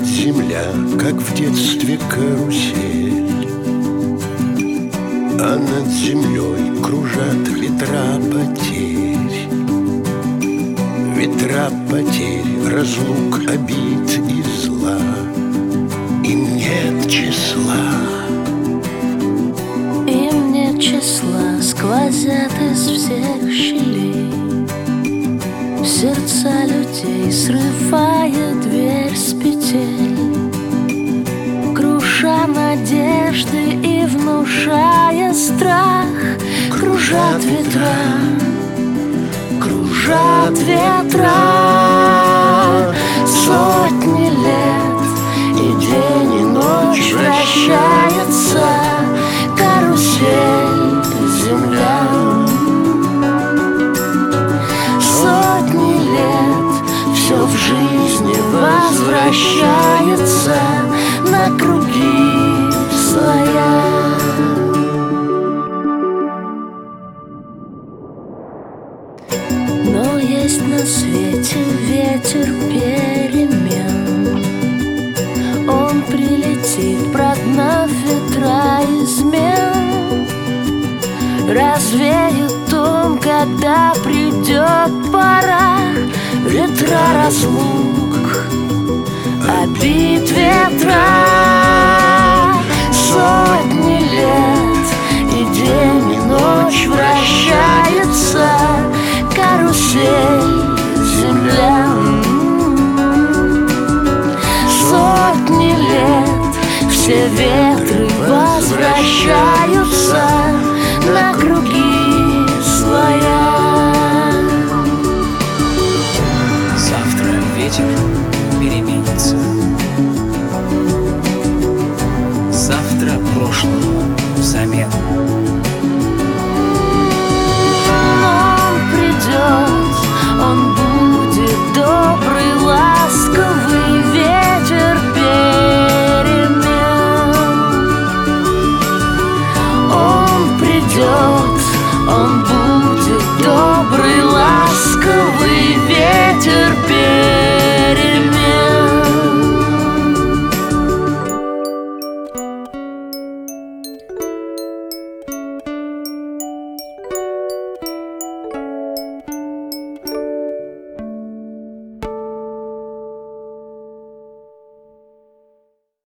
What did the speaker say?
Кружит земля, как в детстве карусель, а над землей кружат ветра потерь. Ветра потерь, разлук, обид и зла. Им нет числа. Им нет числа, сквозят из всех щелей сердца людей, срывая дверь с петель, круша надежды и внушая страх. Кружат ветра, кружат ветра, сотни лет, и день, и ночь вращается карусель земля. Сотни лет все в жизни возвращается на круги своя. Но есть на свете ветер перемен. Он прилетит, прогнав ветра измен, развеет он, когда придет пора. Ветра разлук, обид, ветра, сотни лет, и день, и ночь вращается карусель земля. Сотни лет все ветры возвращаются на круги своя. Завтра ветер переменится.